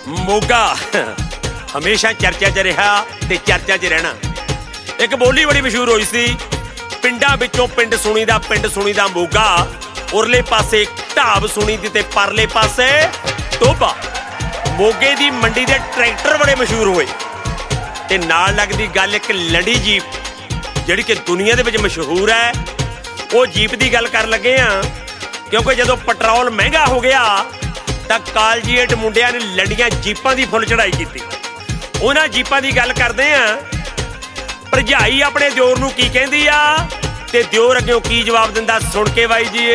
ਮੋਗਾ ਹਮੇਸ਼ਾ ਚਰਚਾ 'ਚ ਰਿਹਾ ਤੇ ਚਰਚਾ 'ਚ ਰਹਿਣਾ। ਇੱਕ ਬੋਲੀ ਬੜੀ ਮਸ਼ਹੂਰ ਹੋਈ ਸੀ, ਪਿੰਡਾਂ ਵਿੱਚੋਂ ਪਿੰਡ ਸੁਣੀਦਾ ਮੋਗਾ, ਉਰਲੇ ਪਾਸੇ ਢਾਬ ਸੁਣੀ ਦੀ ਤੇ ਪਰਲੇ ਪਾਸੇ ਟੋਭਾ। ਮੋਗੇ ਦੀ ਮੰਡੀ ਦੇ ਟਰੈਕਟਰ ਬੜੇ ਮਸ਼ਹੂਰ ਹੋਏ ਤੇ ਨਾਲ ਲੱਗਦੀ ਗੱਲ ਇੱਕ ਲੰਡੀ ਜੀਪ, ਜਿਹੜੀ ਕਿ ਦੁਨੀਆ ਦੇ ਵਿੱਚ ਮਸ਼ਹੂਰ ਹੈ। ਉਹ ਜੀਪ ਦੀ ਗੱਲ ਕਰਨ ਲੱਗੇ ਆ ਕਿਉਂਕਿ ਜਦੋਂ ਪੈਟਰੋਲ ਮਹਿੰਗਾ ਹੋ ਗਿਆ ਤਾਂ ਕਾਲਜੀਏਟ ਮੁੰਡਿਆਂ ਨੇ ਲੰਡੀਆਂ ਜੀਪਾਂ ਦੀ ਫੁੱਲ ਚੜਾਈ ਕੀਤੀ। ਉਹਨਾਂ ਜੀਪਾਂ ਦੀ ਗੱਲ ਕਰਦੇ ਆ। ਭਰਜਾਈ ਆਪਣੇ ਦਿਓਰ ਨੂੰ ਕੀ ਕਹਿੰਦੀ ਆ ਤੇ ਦਿਓਰ ਅੱਗਿਓਂ ਕੀ ਜਵਾਬ ਦਿੰਦਾ, ਸੁਣ ਕੇ ਬਾਈ ਜੀ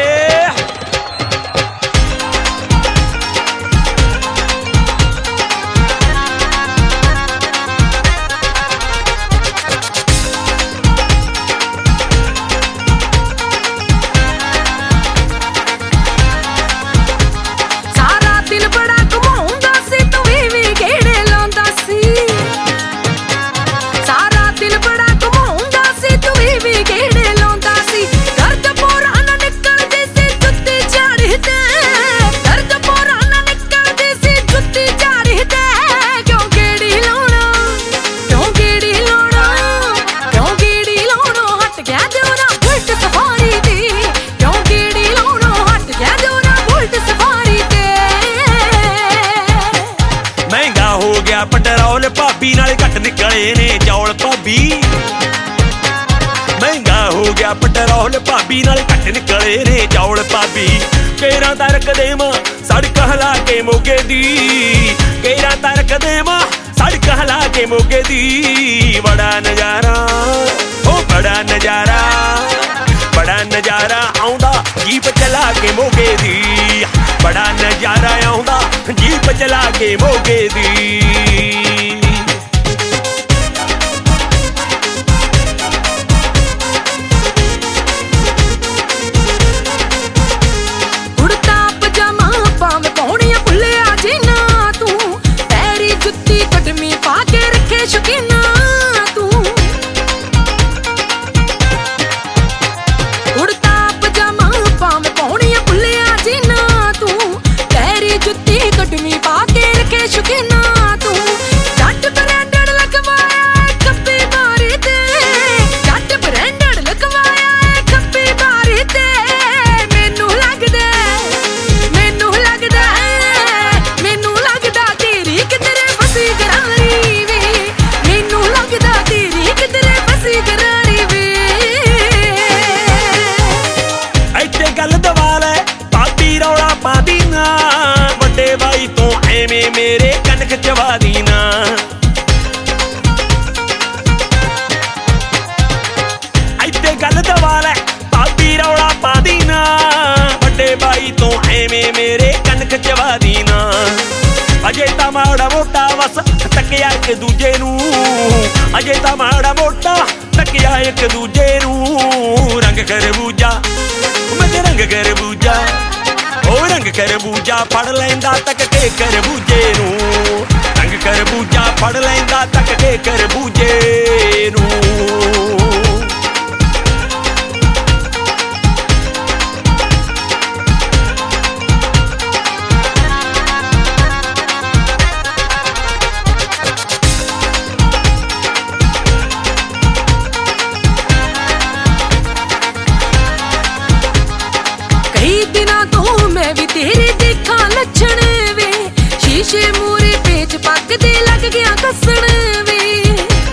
ਪੈਟਰੋਲ ਭਾਬੀ ਨਾਲੇ ਘੱਟ ਨਿਕਲੇ ਨੇ ਚੌਲ ਭਾਬੀ। ਮਹਿੰਗਾ ਹੋ ਗਿਆ ਪੈਟਰੋਲ ਭਾਬੀ ਨਾਲੇ ਘੱਟ ਨਿਕਲੇ ਨੇ ਚੌਲ ਭਾਬੀ। ਕੇਰਾਂ ਤਾਂ ਰੱਖ ਦੇਵਾਂ ਸੜਕ ਹਿਲਾ ਕੇ ਮੋਗੇ ਦੀ, ਕੇਰਾਂ ਤਾਂ ਰੱਖ ਦੇਵਾਂ ਸੜਕ ਹਿਲਾ ਕੇ ਮੋਗੇ ਦੀ। ਬੜਾ ਨਜ਼ਾਰਾ ਉਹ ਬੜਾ ਨਜ਼ਾਰਾ ਆਉਂਦਾ ਜੀਪ ਚਲਾ ਕੇ ਮੋਗੇ ਦੀ। ਬੜਾ ਨਜ਼ਾਰਾ ਆਉਂਦਾ ਜੀਪ ਚਲਾ ਕੇ ਮੋਗੇ ਦੀ। ਮੇਰੇ ਕੰਨ ਖਿਚਵਾ ਦੀ ਨਾ, ਇੱਥੇ ਗੱਲ ਦਵਾ ਲੈ ਭਾਬੀ ਰੌਲਾ ਪਾ ਦੀ ਨਾ। ਵੱਡੇ ਬਾਈ ਤੋਂ ਐਵੇਂ ਮੇਰੇ ਕੰਨ ਖਿਚਵਾ ਦੀ ਨਾ। ਅਜੇ ਤਾਂ ਮਾੜਾ ਮੋਟਾ ਬਸ ਤੱਕਿਆ ਇੱਕ ਦੂਜੇ ਨੂੰ, ਅਜੇ ਤਾਂ ਮਾੜਾ ਮੋਟਾ ਤੱਕਿਆ ਇੱਕ ਦੂਜੇ ਨੂੰ। ਰੰਗ ਖਰਬੂਜਾ ਮੈਂ ਰੰਗ ਖਰਬੂਜਾ, ਉਹ ਰੰਗ ਖਰਬੂਜਾ ਫੜ ਲੈਂਦਾ ਤੱਕ ਕੇ ਖਰਬੂਜੇ ਨੂੰ। ਰੰਗ ਖਰਬੂਜਾ ਫੜ ਲੈਂਦਾ ਤੱਕ ਕੇ ਖਰਬੂਜੇ ਨੂੰ। ਕਈ ਦਿਨਾਂ ਤੋਂ ਮੈਂ ਵੀ ਤੇਰੇ ਦੇਖਾਂ ਲੱਛਣ ਵੇ, ਸ਼ੀਸ਼ੇ ਮੂਰੇ ਪੇਚ ਪੱਗ ਦੇ ਲੱਗ ਗਿਆ ਕੱਸਣ ਵੇ।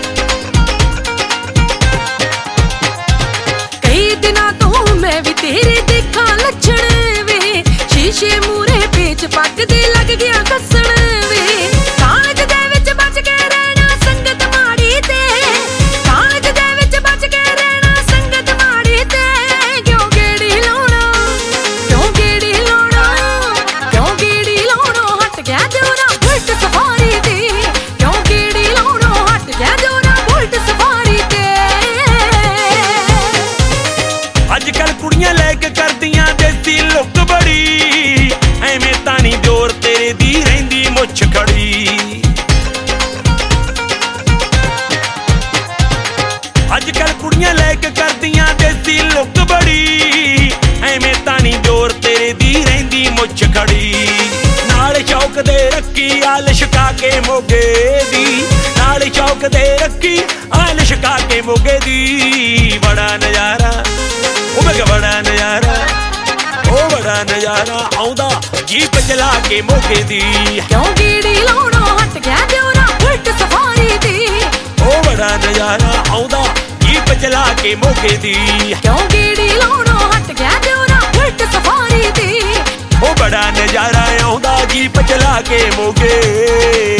ਕਈ ਦਿਨਾਂ ਤੋਂ ਮੈਂ ਵੀ ਤੇਰੇ ਦੇਖਾਂ ਲੱਛਣ ਵੇ, ਸ਼ੀਸ਼ੇ ਮੂਰੇ ਪੇਚ ਪੱਗ ਦੇ ਲੱਗ ਗਿਆ ਕੱਸਣ ਵੇ। ਕਾਲਜ ਦੇ ਵਿੱਚ ਬਚ ਕੇ ਰਹਿਣਾ ਸੰਗਤ ਮਾੜੀ ਤੇ, ਕਾਲਜ ਦੇ ਵਿੱਚ ਬਚ ਕੇ ਰਹਿਣਾ ਸੰਗਤ ਮਾੜੀ ਤੇ। ਕਿਉਂ ਗੇੜੀ ਲਾਉਣਾ ਹਟ ਗਿਆ ਜੋਰਾ ਬੁਲਟ ਸਫਾਰੀ ਤੇ। ਕਿਉਂ ਗੇੜੀ ਲਾਉਣੋਂ ਹਟ ਗਿਆ ਜੋਰਾ ਬੁਲਟ ਸਫਾਰੀ ਤੇ। ਅੱਜ ਕੱਲ ਕੁੜੀਆਂ ਲੈ ਕੇ ਕਰਦੀਆਂ ਦੇਸੀ ਲੁੱਕ ਬੜੀ, ਐਵੇਂ ਤਾਂ ਨੀ ਦਿਓਰ ਤੇਰੇ ਦੀ ਰਹਿੰਦੀ ਮੁੱਛ ਖੜੀ। ਅੱਜ ਕੱਲ ਕੁੜੀਆਂ ਲੈ ਕੇ ਕਰਦੀਆਂ ਦੇਸੀ ਲੁੱਕ ਬੜੀ, ਐਵੇਂ ਤਾਂ ਨੀ ਦਿਓਰ ਤੇਰੇ ਦੀ ਰਹਿੰਦੀ ਮੁੱਛ ਖੜੀ। ਨਾਲ ਸ਼ੌਕ ਦੇ ਰੱਖੀ ਆ ਲਿਸ਼ਕਾ ਕੇ ਮੋਗੇ ਦੀ, ਨਾਲ ਚੌਕ ਦੇ ਰੱਖੀ ਆ ਲਿਸ਼ਕਾ ਕੇ ਮੋਗੇ ਦੀ। ਬੜਾ ਨਜ਼ਾਰਾ ਉਹ ਮੈਂ ਕਿਹਾ ਬੜਾ ਨਜ਼ਾਰਾ, ਉਹ ਬੜਾ ਨਜ਼ਾਰਾ ਆਉਂਦਾ ਜੀਪ ਚਲਾ ਕੇ ਮੋਗੇ ਦੀ। ਕਿਉਂ ਗੇੜੀ ਲਾਉਣੋਂ ਹਟ ਗਿਆ ਦਿਉਰਾ ਉਲਟ ਸਫਾਰੀ ਦੀ। ਉਹ ਬੜਾ ਨਜ਼ਾਰਾ ਆਉਂਦਾ ਜੀਪ ਚਲਾ ਕੇ ਮੋਗੇ ਦੀ। ਕਿਉਂ ਗੇੜੀ ਲਾਉਣੋਂ ਹਟ ਗਿਆ ਦਿਉਰਾ ਉਲਟ ਸਫਾਰੀ ਦੀ। ਉਹ ਬੜਾ ਨਜ਼ਾਰਾ ਆਉਂਦਾ ਜੀਪ ਚਲਾ ਕੇ ਮੋਗੇ